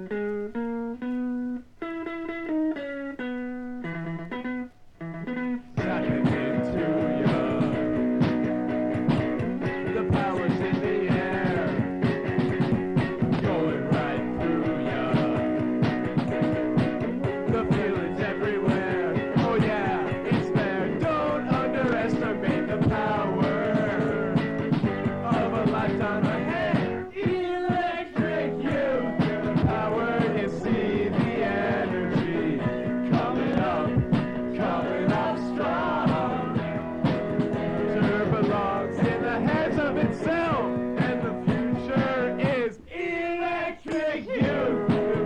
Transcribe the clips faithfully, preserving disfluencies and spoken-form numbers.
Tapping into ya. The power's in the air, going right through ya. The feeling's everywhere. Oh yeah, it's there. Don't underestimate the power of a lifetime ahead. Electric youth. The power is see the energy coming up, coming up strong. Future belongs in the hands of itself, and the future is electric youth.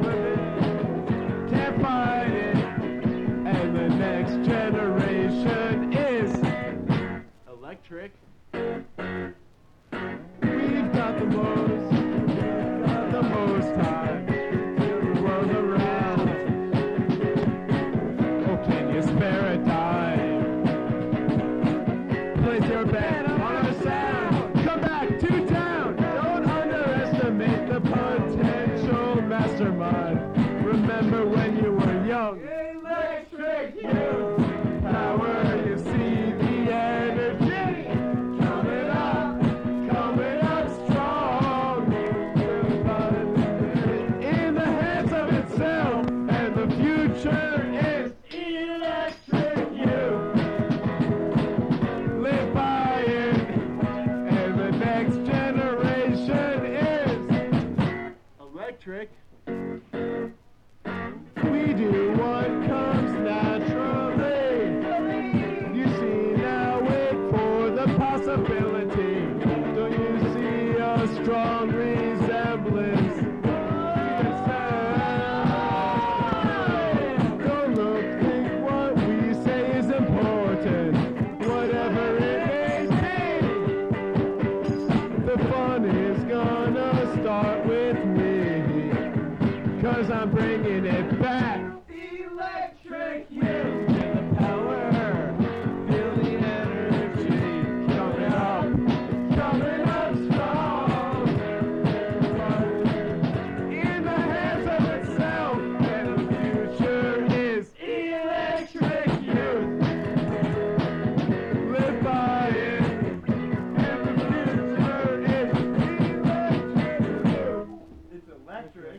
Can't fight it, and the next generation is electric. We've got the most, we've got the most time. Feel the world around. Oh, can you spare a dime? Place your bet on our sound. Come back to town. Don't underestimate the potential mastermind. Remember when you were young. Electric youth. Power, you see the energy coming up, coming up strong. In the hands of itself, and the future is electric youth. Live by it, and the next generation is electric. We do what comes naturally. You see, now wait for the possibility. Don't you see a strong resemblance? Don't look, think what we say is important. Whatever it may be, the fun is gonna start with me. Cause I'm bringing it back. Electric youth. Feel the power. Feel the energy. Coming up. Coming up strong. In the hands of itself. And the future is electric youth. Live by it. And the future is electric youth. It's electric.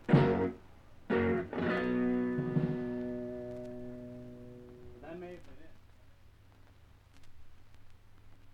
I may have been it.